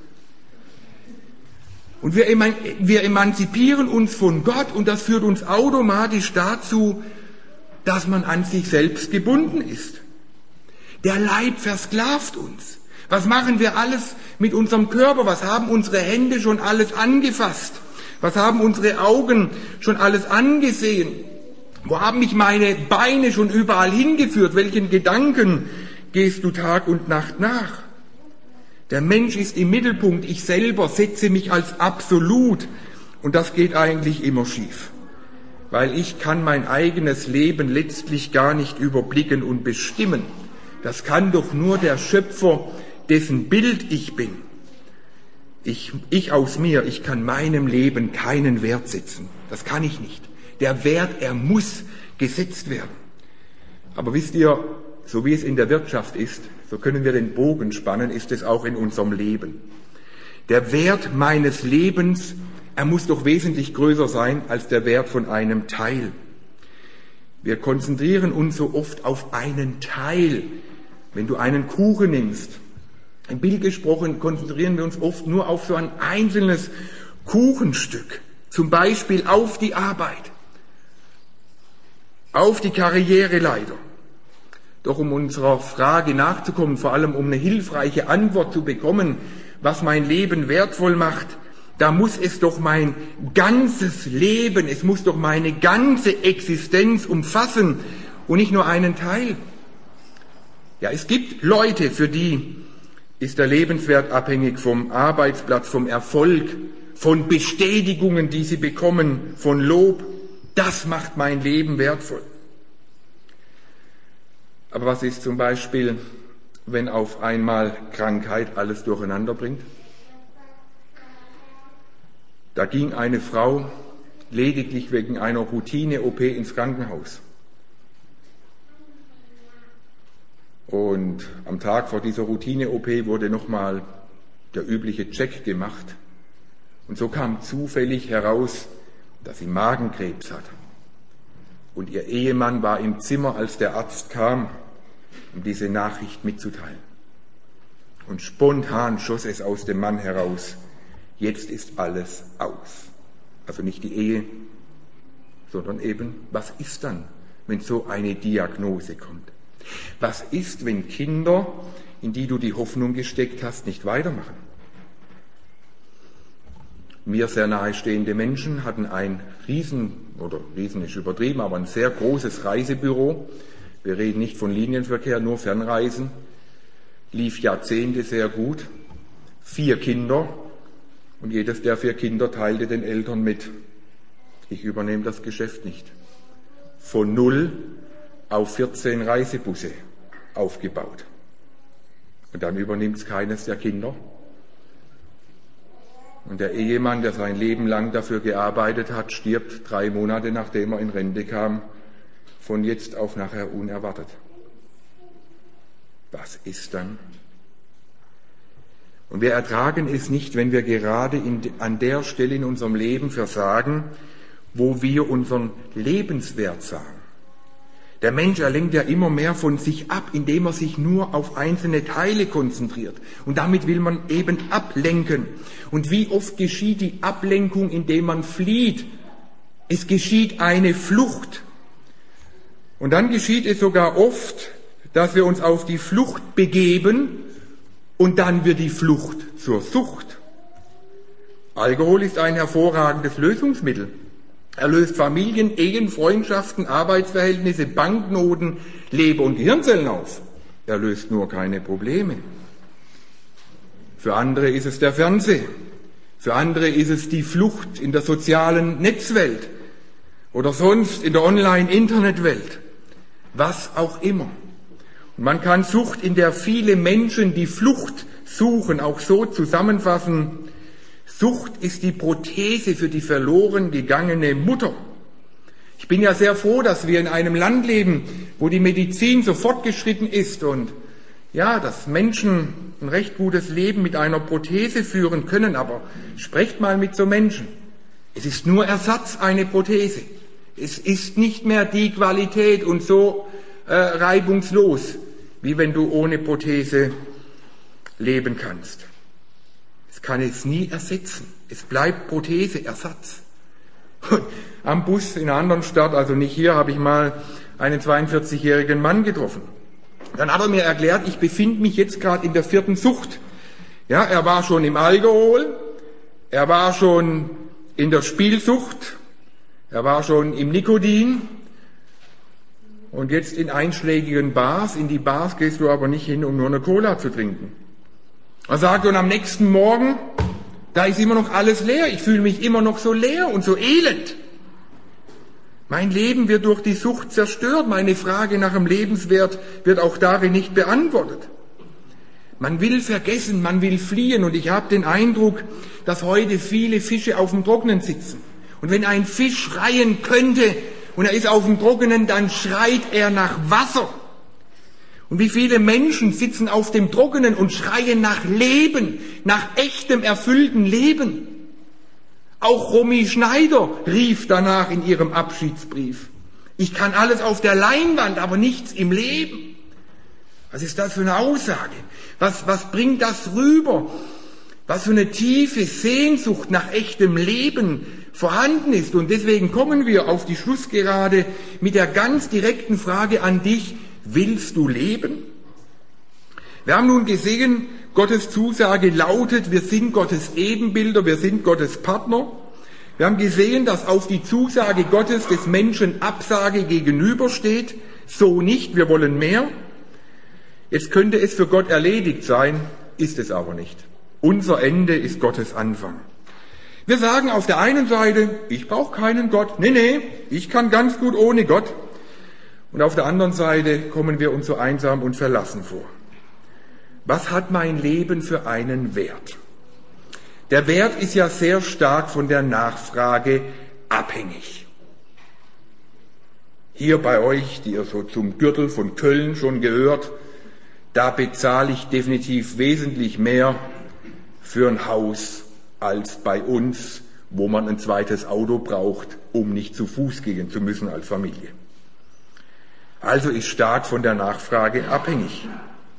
Und wir emanzipieren uns von Gott und das führt uns automatisch dazu, dass man an sich selbst gebunden ist. Der Leib versklavt uns. Was machen wir alles mit unserem Körper? Was haben unsere Hände schon alles angefasst? Was haben unsere Augen schon alles angesehen? Wo haben mich meine Beine schon überall hingeführt? Welchen Gedanken gehst du Tag und Nacht nach? Der Mensch ist im Mittelpunkt. Ich selber setze mich als absolut. Und das geht eigentlich immer schief. Weil ich kann mein eigenes Leben letztlich gar nicht überblicken und bestimmen. Das kann doch nur der Schöpfer, dessen Bild ich bin. Ich aus mir, ich kann meinem Leben keinen Wert setzen. Das kann ich nicht. Der Wert, er muss gesetzt werden. Aber wisst ihr, so wie es in der Wirtschaft ist, so können wir den Bogen spannen, ist es auch in unserem Leben. Der Wert meines Lebens, er muss doch wesentlich größer sein als der Wert von einem Teil. Wir konzentrieren uns so oft auf einen Teil. Wenn du einen Kuchen nimmst, im Bild gesprochen, konzentrieren wir uns oft nur auf so ein einzelnes Kuchenstück. Zum Beispiel auf die Arbeit, auf die Karriereleiter. Doch um unserer Frage nachzukommen, vor allem um eine hilfreiche Antwort zu bekommen, was mein Leben wertvoll macht, da muss es doch mein ganzes Leben, es muss doch meine ganze Existenz umfassen und nicht nur einen Teil. Ja, es gibt Leute, für die ist der Lebenswert abhängig vom Arbeitsplatz, vom Erfolg, von Bestätigungen, die sie bekommen, von Lob. Das macht mein Leben wertvoll. Aber was ist zum Beispiel, wenn auf einmal Krankheit alles durcheinander bringt? Da ging eine Frau lediglich wegen einer Routine-OP ins Krankenhaus. Und am Tag vor dieser Routine-OP wurde nochmal der übliche Check gemacht. Und so kam zufällig heraus, dass sie Magenkrebs hat. Und ihr Ehemann war im Zimmer, als der Arzt kam, um diese Nachricht mitzuteilen. Und spontan schoss es aus dem Mann heraus: Jetzt ist alles aus. Also nicht die Ehe, sondern eben, was ist dann, wenn so eine Diagnose kommt? Was ist, wenn Kinder, in die du die Hoffnung gesteckt hast, nicht weitermachen? Mir sehr nahestehende Menschen hatten ein riesen ist übertrieben, aber ein sehr großes Reisebüro. Wir reden nicht von Linienverkehr, nur Fernreisen. Lief Jahrzehnte sehr gut. 4 Kinder. Und jedes der 4 Kinder teilte den Eltern mit: Ich übernehme das Geschäft nicht. Von 0 auf 14 Reisebusse aufgebaut. Und dann übernimmt es keines der Kinder. Und der Ehemann, der sein Leben lang dafür gearbeitet hat, stirbt 3 Monate, nachdem er in Rente kam, von jetzt auf nachher unerwartet. Was ist dann? Und wir ertragen es nicht, wenn wir gerade an der Stelle in unserem Leben versagen, wo wir unseren Lebenswert sagen. Der Mensch, er lenkt ja immer mehr von sich ab, indem er sich nur auf einzelne Teile konzentriert. Und damit will man eben ablenken. Und wie oft geschieht die Ablenkung, indem man flieht? Es geschieht eine Flucht. Und dann geschieht es sogar oft, dass wir uns auf die Flucht begeben und dann wird die Flucht zur Sucht. Alkohol ist ein hervorragendes Lösungsmittel. Er löst Familien, Ehen, Freundschaften, Arbeitsverhältnisse, Banknoten, Leber- und Gehirnzellen auf. Er löst nur keine Probleme. Für andere ist es der Fernseher. Für andere ist es die Flucht in der sozialen Netzwelt oder sonst in der Online-Internetwelt. Was auch immer. Und man kann Sucht, in der viele Menschen die Flucht suchen, auch so zusammenfassen: Sucht ist die Prothese für die verloren gegangene Mutter. Ich bin ja sehr froh, dass wir in einem Land leben, wo die Medizin so fortgeschritten ist und ja, dass Menschen ein recht gutes Leben mit einer Prothese führen können. Aber sprecht mal mit so Menschen. Es ist nur Ersatz, eine Prothese. Es ist nicht mehr die Qualität und so reibungslos, wie wenn du ohne Prothese leben kannst. Es kann es nie ersetzen. Es bleibt Prothese, Ersatz. Am Bus in einer anderen Stadt, also nicht hier, habe ich mal einen 42-jährigen Mann getroffen. Dann hat er mir erklärt, ich befinde mich jetzt gerade in der 4. Sucht. Ja, er war schon im Alkohol, er war schon in der Spielsucht, er war schon im Nikotin und jetzt in einschlägigen Bars. In die Bars gehst du aber nicht hin, um nur eine Cola zu trinken. Er sagt, und am nächsten Morgen, da ist immer noch alles leer. Ich fühle mich immer noch so leer und so elend. Mein Leben wird durch die Sucht zerstört. Meine Frage nach dem Lebenswert wird auch darin nicht beantwortet. Man will vergessen, man will fliehen. Und ich habe den Eindruck, dass heute viele Fische auf dem Trockenen sitzen. Und wenn ein Fisch schreien könnte und er ist auf dem Trockenen, dann schreit er nach Wasser. Und wie viele Menschen sitzen auf dem Trockenen und schreien nach Leben, nach echtem, erfüllten Leben. Auch Romy Schneider rief danach in ihrem Abschiedsbrief. Ich kann alles auf der Leinwand, aber nichts im Leben. Was ist das für eine Aussage? Was bringt das rüber? Was für eine tiefe Sehnsucht nach echtem Leben vorhanden ist. Und deswegen kommen wir auf die Schlussgerade mit der ganz direkten Frage an dich: Willst du leben? Wir haben nun gesehen, Gottes Zusage lautet, wir sind Gottes Ebenbilder, wir sind Gottes Partner. Wir haben gesehen, dass auf die Zusage Gottes des Menschen Absage gegenübersteht. So nicht, wir wollen mehr. Jetzt könnte es für Gott erledigt sein, ist es aber nicht. Unser Ende ist Gottes Anfang. Wir sagen auf der einen Seite, ich brauche keinen Gott. Nee, ich kann ganz gut ohne Gott. Und auf der anderen Seite kommen wir uns so einsam und verlassen vor. Was hat mein Leben für einen Wert? Der Wert ist ja sehr stark von der Nachfrage abhängig. Hier bei euch, die ihr so zum Gürtel von Köln schon gehört, da bezahle ich definitiv wesentlich mehr für ein Haus als bei uns, wo man ein zweites Auto braucht, um nicht zu Fuß gehen zu müssen als Familie. Also ist stark von der Nachfrage abhängig.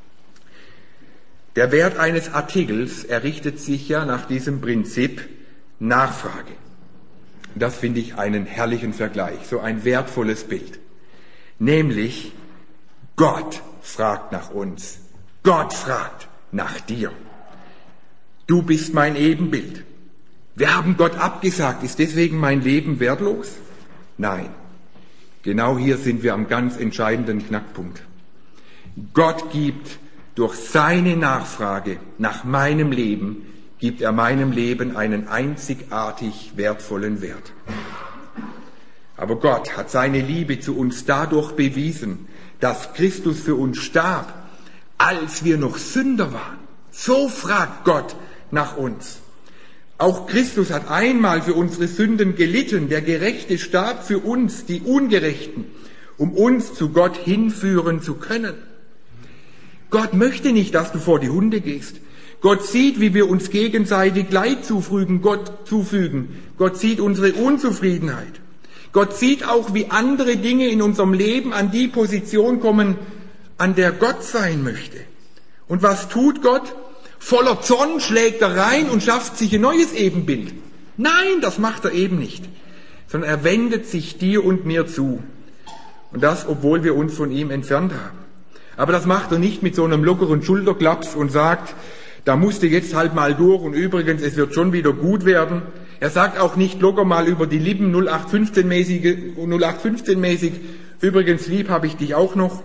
Der Wert eines Artikels errichtet sich ja nach diesem Prinzip Nachfrage. Das finde ich einen herrlichen Vergleich, so ein wertvolles Bild. Nämlich, Gott fragt nach uns. Gott fragt nach dir. Du bist mein Ebenbild. Wir haben Gott abgesagt. Ist deswegen mein Leben wertlos? Nein. Genau hier sind wir am ganz entscheidenden Knackpunkt. Gott gibt durch seine Nachfrage nach meinem Leben, gibt er meinem Leben einen einzigartig wertvollen Wert. Aber Gott hat seine Liebe zu uns dadurch bewiesen, dass Christus für uns starb, als wir noch Sünder waren. So fragt Gott nach uns. Auch Christus hat einmal für unsere Sünden gelitten. Der Gerechte starb für uns, die Ungerechten, um uns zu Gott hinführen zu können. Gott möchte nicht, dass du vor die Hunde gehst. Gott sieht, wie wir uns gegenseitig Leid zufügen. Gott sieht unsere Unzufriedenheit. Gott sieht auch, wie andere Dinge in unserem Leben an die Position kommen, an der Gott sein möchte. Und was tut Gott? Voller Zorn schlägt er rein und schafft sich ein neues Ebenbild. Nein, das macht er eben nicht. Sondern er wendet sich dir und mir zu. Und das, obwohl wir uns von ihm entfernt haben. Aber das macht er nicht mit so einem lockeren Schulterklaps und sagt, da musst du jetzt halt mal durch und übrigens, es wird schon wieder gut werden. Er sagt auch nicht locker mal über die Lippen 0815-mäßig, übrigens lieb habe ich dich auch noch.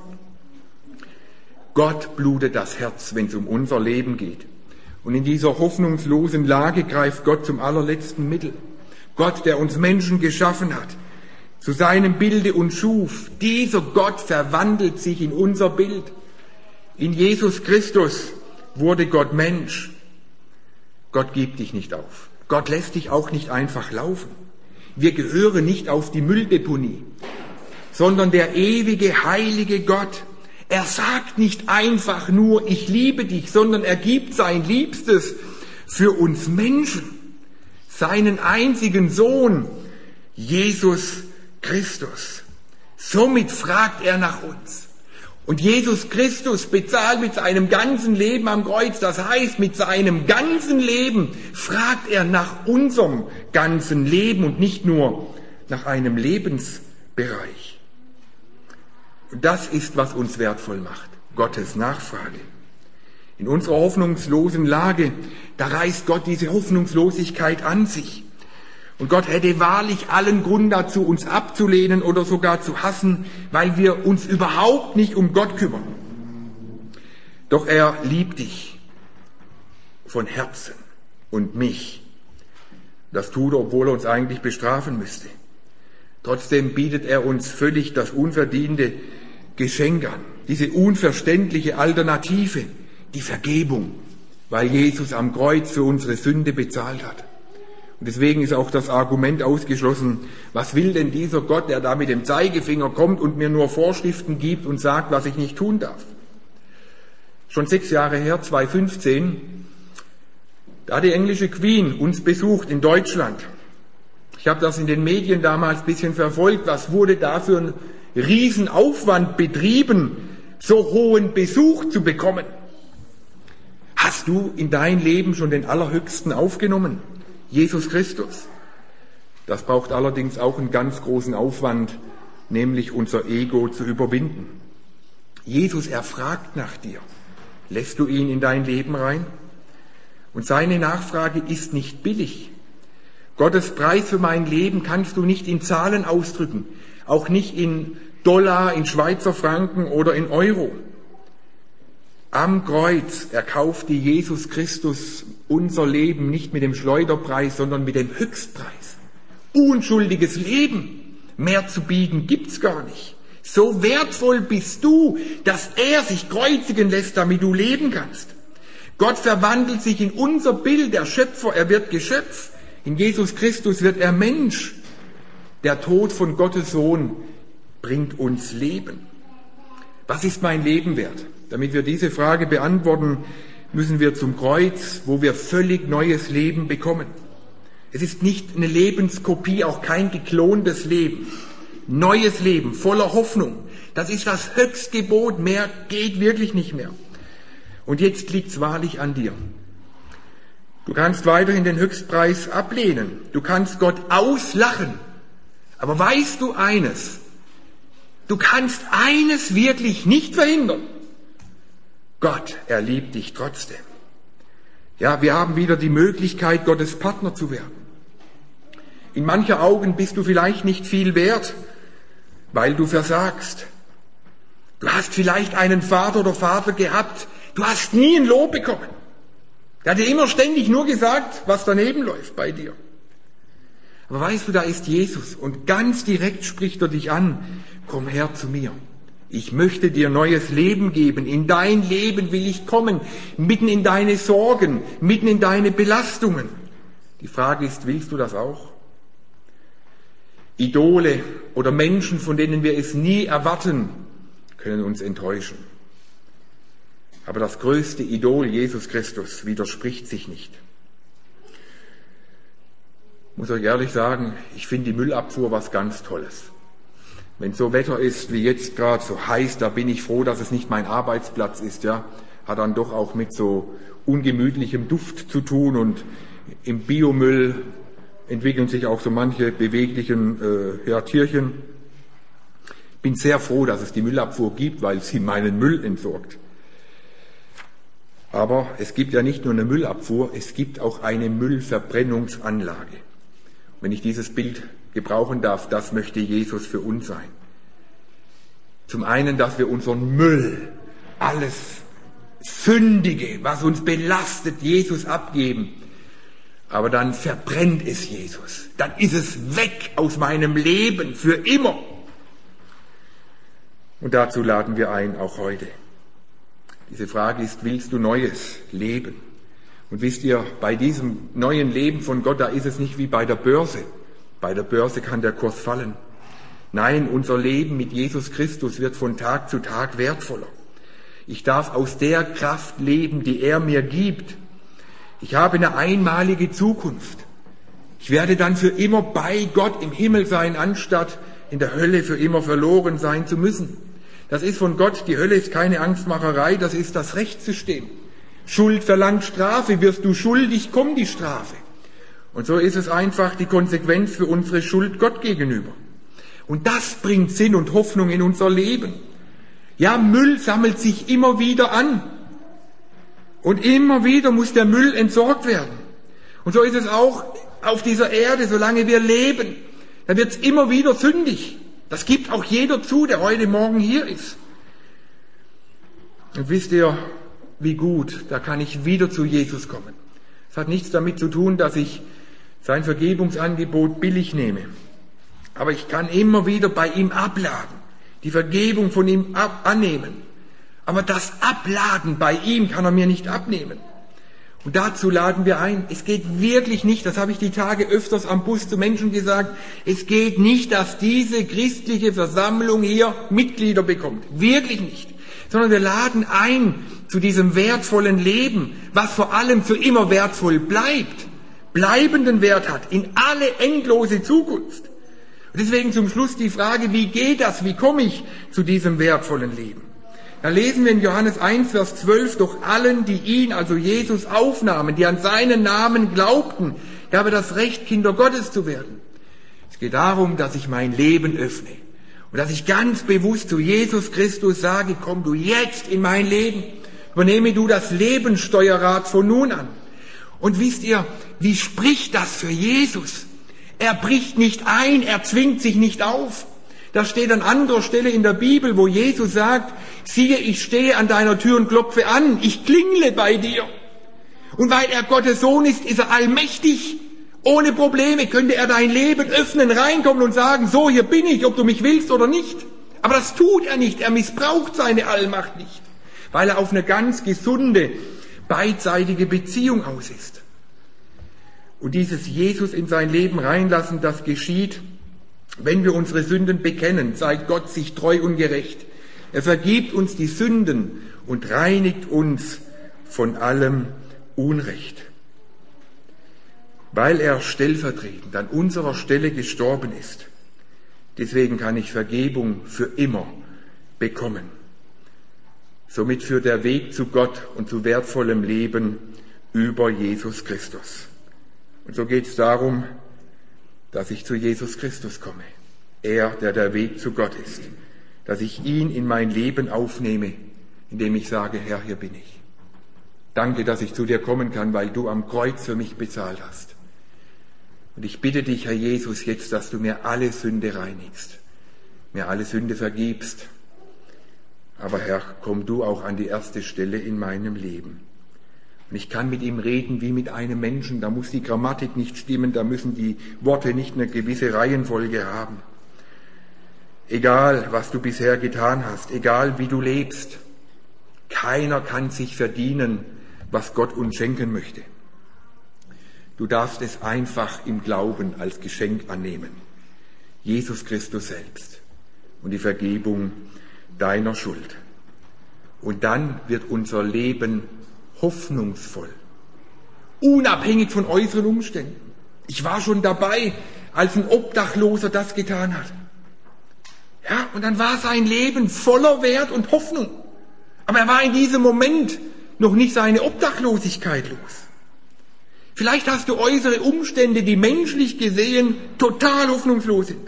Gott blutet das Herz, wenn es um unser Leben geht. Und in dieser hoffnungslosen Lage greift Gott zum allerletzten Mittel. Gott, der uns Menschen geschaffen hat, zu seinem Bilde uns schuf. Dieser Gott verwandelt sich in unser Bild. In Jesus Christus wurde Gott Mensch. Gott gibt dich nicht auf. Gott lässt dich auch nicht einfach laufen. Wir gehören nicht auf die Mülldeponie, sondern der ewige, heilige Gott, er sagt nicht einfach nur, ich liebe dich, sondern er gibt sein Liebstes für uns Menschen, seinen einzigen Sohn, Jesus Christus. Somit fragt er nach uns. Und Jesus Christus bezahlt mit seinem ganzen Leben am Kreuz, das heißt, mit seinem ganzen Leben fragt er nach unserem ganzen Leben und nicht nur nach einem Lebensbereich. Und das ist, was uns wertvoll macht. Gottes Nachfrage. In unserer hoffnungslosen Lage, da reißt Gott diese Hoffnungslosigkeit an sich. Und Gott hätte wahrlich allen Grund dazu, uns abzulehnen oder sogar zu hassen, weil wir uns überhaupt nicht um Gott kümmern. Doch er liebt dich von Herzen und mich. Das tut er, obwohl er uns eigentlich bestrafen müsste. Trotzdem bietet er uns völlig das unverdiente Geschenk an. Diese unverständliche Alternative, die Vergebung, weil Jesus am Kreuz für unsere Sünde bezahlt hat. Und deswegen ist auch das Argument ausgeschlossen, was will denn dieser Gott, der da mit dem Zeigefinger kommt und mir nur Vorschriften gibt und sagt, was ich nicht tun darf. Schon 6 Jahre her, 2015, da hat die englische Queen uns besucht in Deutschland. Ich habe das in den Medien damals ein bisschen verfolgt. Was wurde da für ein Riesenaufwand betrieben, so hohen Besuch zu bekommen? Hast du in dein Leben schon den Allerhöchsten aufgenommen? Jesus Christus. Das braucht allerdings auch einen ganz großen Aufwand, nämlich unser Ego zu überwinden. Jesus, er fragt nach dir. Lässt du ihn in dein Leben rein? Und seine Nachfrage ist nicht billig. Gottes Preis für mein Leben kannst du nicht in Zahlen ausdrücken, auch nicht in Dollar, in Schweizer Franken oder in Euro. Am Kreuz erkaufte Jesus Christus unser Leben nicht mit dem Schleuderpreis, sondern mit dem Höchstpreis. Unschuldiges Leben, mehr zu bieten gibt's gar nicht. So wertvoll bist du, dass er sich kreuzigen lässt, damit du leben kannst. Gott verwandelt sich in unser Bild, der Schöpfer, er wird Geschöpf. In Jesus Christus wird er Mensch. Der Tod von Gottes Sohn bringt uns Leben. Was ist mein Leben wert? Damit wir diese Frage beantworten, müssen wir zum Kreuz, wo wir völlig neues Leben bekommen. Es ist nicht eine Lebenskopie, auch kein geklontes Leben. Neues Leben, voller Hoffnung. Das ist das Höchstgebot, mehr geht wirklich nicht mehr. Und jetzt liegt's wahrlich an dir. Du kannst weiterhin den Höchstpreis ablehnen. Du kannst Gott auslachen. Aber weißt du eines? Du kannst eines wirklich nicht verhindern. Gott, er liebt dich trotzdem. Ja, wir haben wieder die Möglichkeit, Gottes Partner zu werden. In mancher Augen bist du vielleicht nicht viel wert, weil du versagst. Du hast vielleicht einen Vater oder Vater gehabt, du hast nie ein Lob bekommen. Der hat dir immer ständig nur gesagt, was daneben läuft bei dir. Aber weißt du, da ist Jesus und ganz direkt spricht er dich an. Komm her zu mir. Ich möchte dir neues Leben geben. In dein Leben will ich kommen. Mitten in deine Sorgen, mitten in deine Belastungen. Die Frage ist, willst du das auch? Idole oder Menschen, von denen wir es nie erwarten, können uns enttäuschen. Aber das größte Idol, Jesus Christus, widerspricht sich nicht. Ich muss euch ehrlich sagen, ich finde die Müllabfuhr was ganz Tolles. Wenn so Wetter ist wie jetzt gerade, so heiß, da bin ich froh, dass es nicht mein Arbeitsplatz ist, ja. Hat dann doch auch mit so ungemütlichem Duft zu tun und im Biomüll entwickeln sich auch so manche beweglichen Tierchen. Bin sehr froh, dass es die Müllabfuhr gibt, weil sie meinen Müll entsorgt. Aber es gibt ja nicht nur eine Müllabfuhr, es gibt auch eine Müllverbrennungsanlage. Wenn ich dieses Bild gebrauchen darf, das möchte Jesus für uns sein. Zum einen, dass wir unseren Müll, alles Sündige, was uns belastet, Jesus abgeben. Aber dann verbrennt es Jesus. Dann ist es weg aus meinem Leben für immer. Und dazu laden wir ein, auch heute. Diese Frage ist, willst du neues Leben? Und wisst ihr, bei diesem neuen Leben von Gott, da ist es nicht wie bei der Börse. Bei der Börse kann der Kurs fallen. Nein, unser Leben mit Jesus Christus wird von Tag zu Tag wertvoller. Ich darf aus der Kraft leben, die er mir gibt. Ich habe eine einmalige Zukunft. Ich werde dann für immer bei Gott im Himmel sein, anstatt in der Hölle für immer verloren sein zu müssen. Das ist von Gott, die Hölle ist keine Angstmacherei, das ist das Rechtssystem. Schuld verlangt Strafe, wirst du schuldig, kommt die Strafe. Und so ist es einfach die Konsequenz für unsere Schuld Gott gegenüber. Und das bringt Sinn und Hoffnung in unser Leben. Ja, Müll sammelt sich immer wieder an. Und immer wieder muss der Müll entsorgt werden. Und so ist es auch auf dieser Erde, solange wir leben. Da wird es immer wieder sündig. Das gibt auch jeder zu, der heute Morgen hier ist. Und wisst ihr, wie gut, da kann ich wieder zu Jesus kommen. Es hat nichts damit zu tun, dass ich sein Vergebungsangebot billig nehme. Aber ich kann immer wieder bei ihm abladen, die Vergebung von ihm annehmen. Aber das Abladen bei ihm kann er mir nicht abnehmen. Und dazu laden wir ein. Es geht wirklich nicht, das habe ich die Tage öfters am Bus zu Menschen gesagt, es geht nicht, dass diese christliche Versammlung hier Mitglieder bekommt. Wirklich nicht. Sondern wir laden ein zu diesem wertvollen Leben, was vor allem für immer wertvoll bleibt, bleibenden Wert hat, in alle endlose Zukunft. Und deswegen zum Schluss die Frage, wie geht das, wie komme ich zu diesem wertvollen Leben? Da lesen wir in Johannes 1, Vers 12, doch allen, die ihn, also Jesus, aufnahmen, die an seinen Namen glaubten, gab er das Recht, Kinder Gottes zu werden. Es geht darum, dass ich mein Leben öffne und dass ich ganz bewusst zu Jesus Christus sage, komm du jetzt in mein Leben, übernehme du das Lebenssteuerrad von nun an. Und wisst ihr, wie spricht das für Jesus? Er bricht nicht ein, er zwingt sich nicht auf. Da steht an anderer Stelle in der Bibel, wo Jesus sagt, siehe, ich stehe an deiner Tür und klopfe an, ich klingle bei dir. Und weil er Gottes Sohn ist, ist er allmächtig. Ohne Probleme könnte er dein Leben öffnen, reinkommen und sagen, so, hier bin ich, ob du mich willst oder nicht. Aber das tut er nicht, er missbraucht seine Allmacht nicht, weil er auf eine ganz gesunde, beidseitige Beziehung aus ist. Und dieses Jesus in sein Leben reinlassen, das geschieht, wenn wir unsere Sünden bekennen, zeigt Gott sich treu und gerecht. Er vergibt uns die Sünden und reinigt uns von allem Unrecht. Weil er stellvertretend an unserer Stelle gestorben ist. Deswegen kann ich Vergebung für immer bekommen. Somit führt der Weg zu Gott und zu wertvollem Leben über Jesus Christus. Und so geht es darum, dass ich zu Jesus Christus komme. Er, der der Weg zu Gott ist. Dass ich ihn in mein Leben aufnehme, indem ich sage, Herr, hier bin ich. Danke, dass ich zu dir kommen kann, weil du am Kreuz für mich bezahlt hast. Und ich bitte dich, Herr Jesus, jetzt, dass du mir alle Sünde reinigst, mir alle Sünde vergibst. Aber Herr, komm du auch an die erste Stelle in meinem Leben. Und ich kann mit ihm reden wie mit einem Menschen. Da muss die Grammatik nicht stimmen, da müssen die Worte nicht eine gewisse Reihenfolge haben. Egal, was du bisher getan hast, egal wie du lebst, keiner kann sich verdienen, was Gott uns schenken möchte. Du darfst es einfach im Glauben als Geschenk annehmen. Jesus Christus selbst und die Vergebung deiner Schuld. Und dann wird unser Leben hoffnungsvoll, unabhängig von äußeren Umständen. Ich war schon dabei, als ein Obdachloser das getan hat. Ja, und dann war sein Leben voller Wert und Hoffnung. Aber er war in diesem Moment noch nicht seine Obdachlosigkeit los. Vielleicht hast du äußere Umstände, die menschlich gesehen total hoffnungslos sind.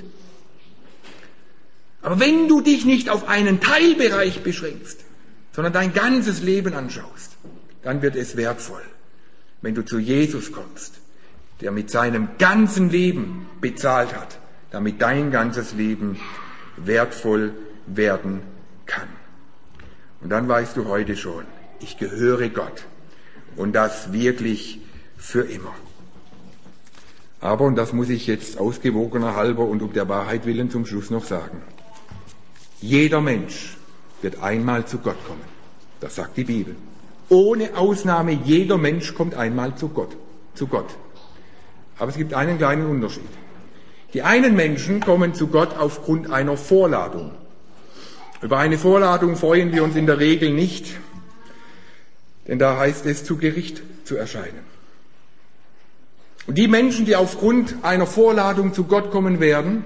Aber wenn du dich nicht auf einen Teilbereich beschränkst, sondern dein ganzes Leben anschaust, dann wird es wertvoll, wenn du zu Jesus kommst, der mit seinem ganzen Leben bezahlt hat, damit dein ganzes Leben wertvoll werden kann. Und dann weißt du heute schon, ich gehöre Gott und das wirklich für immer. Aber, und das muss ich jetzt ausgewogener halber und um der Wahrheit willen zum Schluss noch sagen, jeder Mensch wird einmal zu Gott kommen. Das sagt die Bibel. Ohne Ausnahme, jeder Mensch kommt einmal zu Gott. Aber es gibt einen kleinen Unterschied. Die einen Menschen kommen zu Gott aufgrund einer Vorladung. Über eine Vorladung freuen wir uns in der Regel nicht, denn da heißt es, zu Gericht zu erscheinen. Und die Menschen, die aufgrund einer Vorladung zu Gott kommen werden,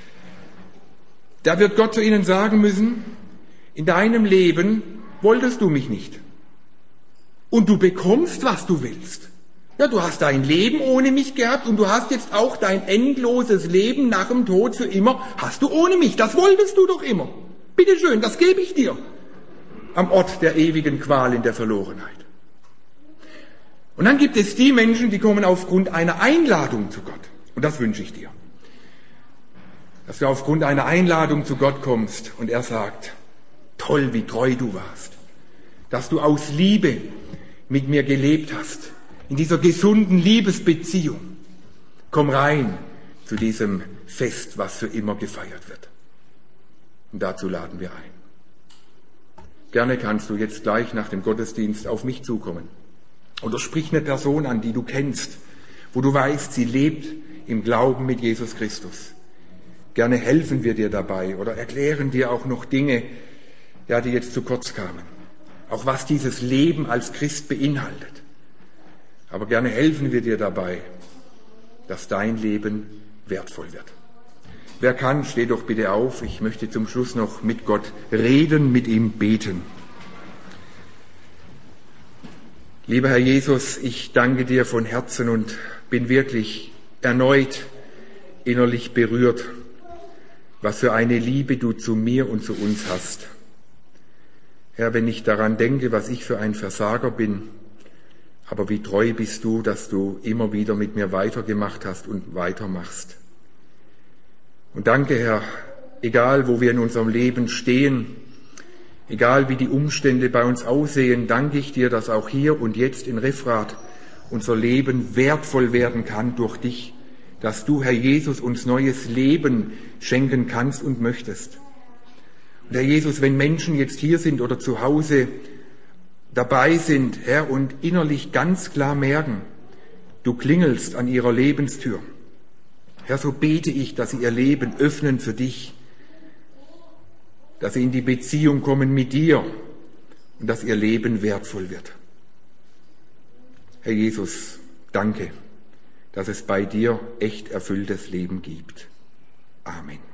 da wird Gott zu ihnen sagen müssen, in deinem Leben wolltest du mich nicht. Und du bekommst, was du willst. Ja, du hast dein Leben ohne mich gehabt und du hast jetzt auch dein endloses Leben nach dem Tod für immer, hast du ohne mich. Das wolltest du doch immer. Bitteschön, das gebe ich dir. Am Ort der ewigen Qual in der Verlorenheit. Und dann gibt es die Menschen, die kommen aufgrund einer Einladung zu Gott. Und das wünsche ich dir. Dass du aufgrund einer Einladung zu Gott kommst und er sagt, toll, wie treu du warst. Dass du aus Liebe mit mir gelebt hast. In dieser gesunden Liebesbeziehung. Komm rein zu diesem Fest, was für immer gefeiert wird. Und dazu laden wir ein. Gerne kannst du jetzt gleich nach dem Gottesdienst auf mich zukommen. Oder sprich eine Person an, die du kennst, wo du weißt, sie lebt im Glauben mit Jesus Christus. Gerne helfen wir dir dabei oder erklären dir auch noch Dinge, ja, die jetzt zu kurz kamen. Auch was dieses Leben als Christ beinhaltet. Aber gerne helfen wir dir dabei, dass dein Leben wertvoll wird. Wer kann, steh doch bitte auf. Ich möchte zum Schluss noch mit Gott reden, mit ihm beten. Lieber Herr Jesus, ich danke dir von Herzen und bin wirklich erneut innerlich berührt, was für eine Liebe du zu mir und zu uns hast. Herr, wenn ich daran denke, was ich für ein Versager bin, aber wie treu bist du, dass du immer wieder mit mir weitergemacht hast und weitermachst. Und danke, Herr, egal wo wir in unserem Leben stehen, egal wie die Umstände bei uns aussehen, danke ich dir, dass auch hier und jetzt in Refrath unser Leben wertvoll werden kann durch dich, dass du, Herr Jesus, uns neues Leben schenken kannst und möchtest. Und Herr Jesus, wenn Menschen jetzt hier sind oder zu Hause dabei sind, Herr, und innerlich ganz klar merken, du klingelst an ihrer Lebenstür. Herr, so bete ich, dass sie ihr Leben öffnen für dich, dass sie in die Beziehung kommen mit dir und dass ihr Leben wertvoll wird. Herr Jesus, danke, dass es bei dir echt erfülltes Leben gibt. Amen.